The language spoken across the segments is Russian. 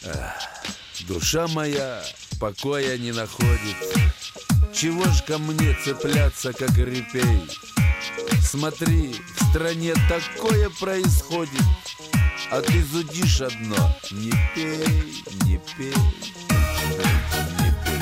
Душа моя покоя не находит. Чего ж ко мне цепляться, как репей? Смотри, в стране такое происходит, а ты зудишь одно: не пей, не пей, не пей.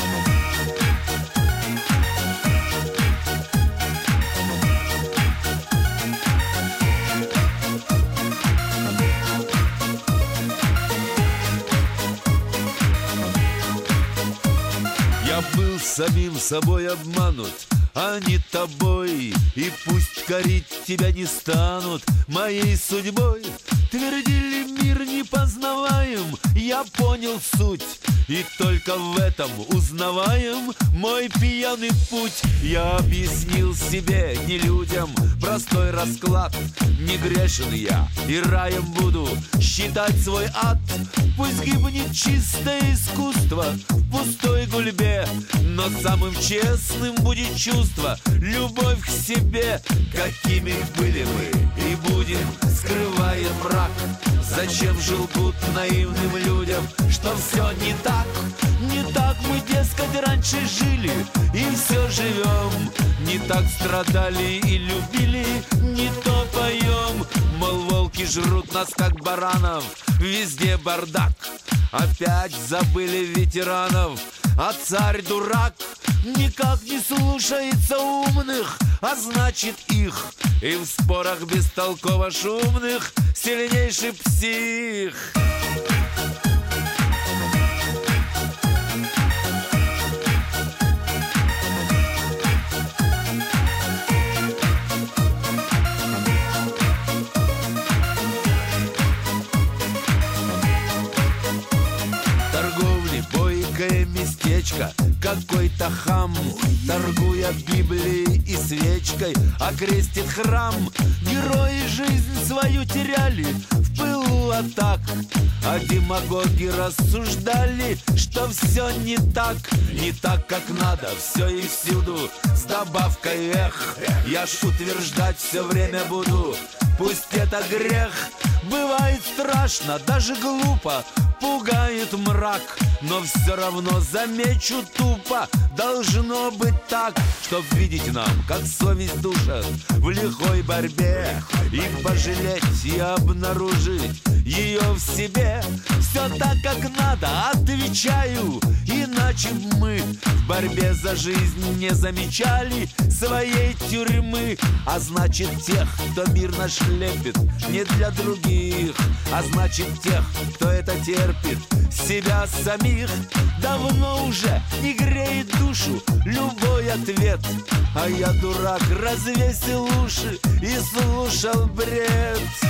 Я был самим собой обманут, а не тобой, и пусть корить тебя не станут моей судьбой. Твердили, мир непознаваем, я понял суть, и только в этом узнаваем мой пьяный путь. Я объяснил себе, не людям, простой расклад: не грешен я, и раем буду считать свой ад. Пусть гибнет чистое искусство в пустой гульбе, но самым честным будет чувство, любовь к себе. Какими были мы и будем, скрывая мрак. Зачем же лгут наивным людям, что все не так? Не так мы, дескать, раньше жили и все живем. Не так страдали и любили, не то поем. Мол, волки жрут нас, как баранов, везде бардак. Опять забыли ветеранов, а царь дурак никак не слушается умных, а значит их. И в спорах бестолково шумных сильнейший псих. Бойкое местечко, какой-то хам, торгуя Библией и свечкой, окрестит храм. Герои жизнь свою теряли в пылу атак, а демагоги рассуждали, что все не так, как надо, все и всюду с добавкой эх. Я ж утверждать все время буду, пусть это грех. Бывает страшно, даже глупо, пугает мрак, но все равно замечу тупо: должно быть так, чтоб видеть нам, как совесть душит в лихой борьбе, и пожалеть, и обнаружить ее в себе. Все так, как надо, отвечаю, иначе б мы в борьбе за жизнь не замечали своей тюрьмы. А значит, тех, кто мир наш лепит, не для других, а значит, тех, кто это терпит, себя самих. Давно уже не греет душу любой ответ, а я, дурак, развесил уши и слушал бред.